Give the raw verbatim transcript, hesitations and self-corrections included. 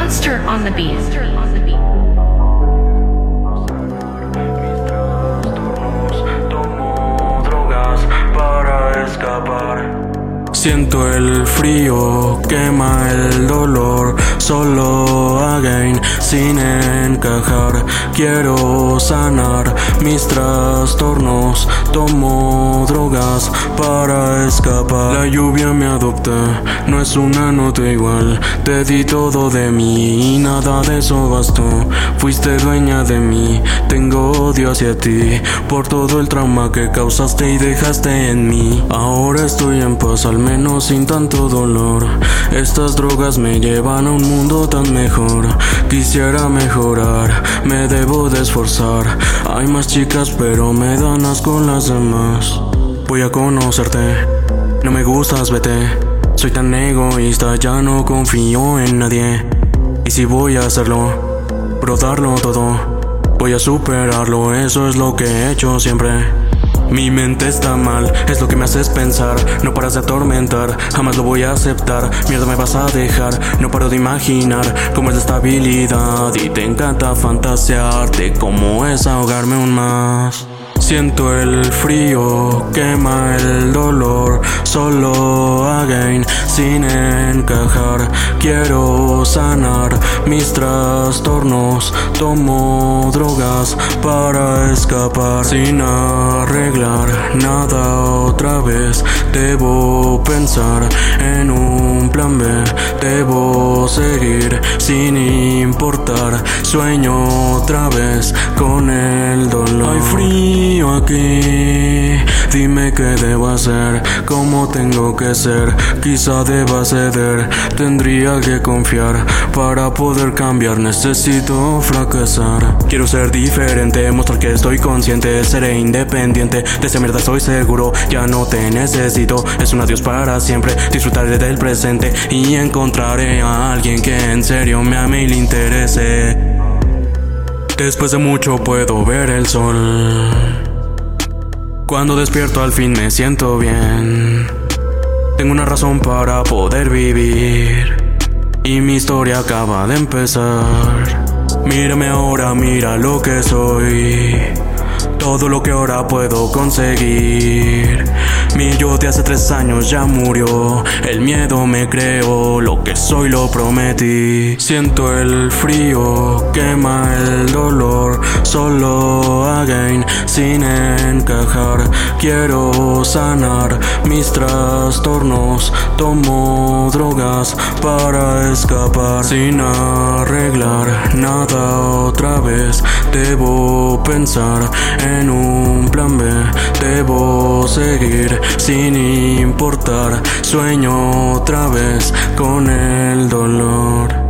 Monster on the beat. Tomo drogas para escapar. Siento el frío, quema el dolor, solo again, sin encajar. Quiero sanar mis trastornos, tomo drogas para escapar. La lluvia me adopta, no es una nota igual. Te di todo de mí y nada de eso bastó. Fuiste dueña de mí, tengo odio hacia ti por todo el trauma que causaste y dejaste en mí. Ahora estoy en paz, al menos sin tanto dolor. Estas drogas me llevan a un mundo tan mejor. Quisiera mejorar, me debo de esforzar. Hay más chicas pero me dan asco las demás. Voy a conocerte, no me gustas, vete. Soy tan egoísta, ya no confío en nadie. Y si voy a hacerlo, brotarlo todo. Voy a superarlo, eso es lo que he hecho siempre. Mi mente está mal, es lo que me haces pensar. No paras de atormentar, jamás lo voy a aceptar. Mierda me vas a dejar, no paro de imaginar cómo es la estabilidad. Y te encanta fantasearte cómo es ahogarme aún más. Siento el frío, quema el dolor, solo again, sin encajar. Quiero sanar mis trastornos, tomo drogas para escapar. Sin arreglar nada otra vez, debo pensar en un plan B. Debo seguir sin importar, sueño otra vez con el dolor. Hay frío aquí, dime qué debo hacer, cómo tengo que ser. Quizá deba ceder, tendría que confiar para poder cambiar. Necesito fracasar. Quiero ser diferente, mostrar que estoy consciente. Seré independiente, de esa mierda estoy seguro. Ya no te necesito, es un adiós para siempre. Disfrutaré del presente y encontraré a alguien que en serio me ame y le interese. Después de mucho puedo ver el sol. Cuando despierto al fin me siento bien. Tengo una razón para poder vivir y mi historia acaba de empezar. Mírame ahora, mira lo que soy, todo lo que ahora puedo conseguir. Mi yo de hace tres años ya murió, el miedo me creó, lo que soy lo prometí. Siento el frío, quema el dolor, solo again, sin encajar. Quiero sanar mis trastornos, tomo drogas para escapar. Sin arreglar nada otra vez, debo pensar en un plan B. Debo seguir sin importar, sueño otra vez con el dolor.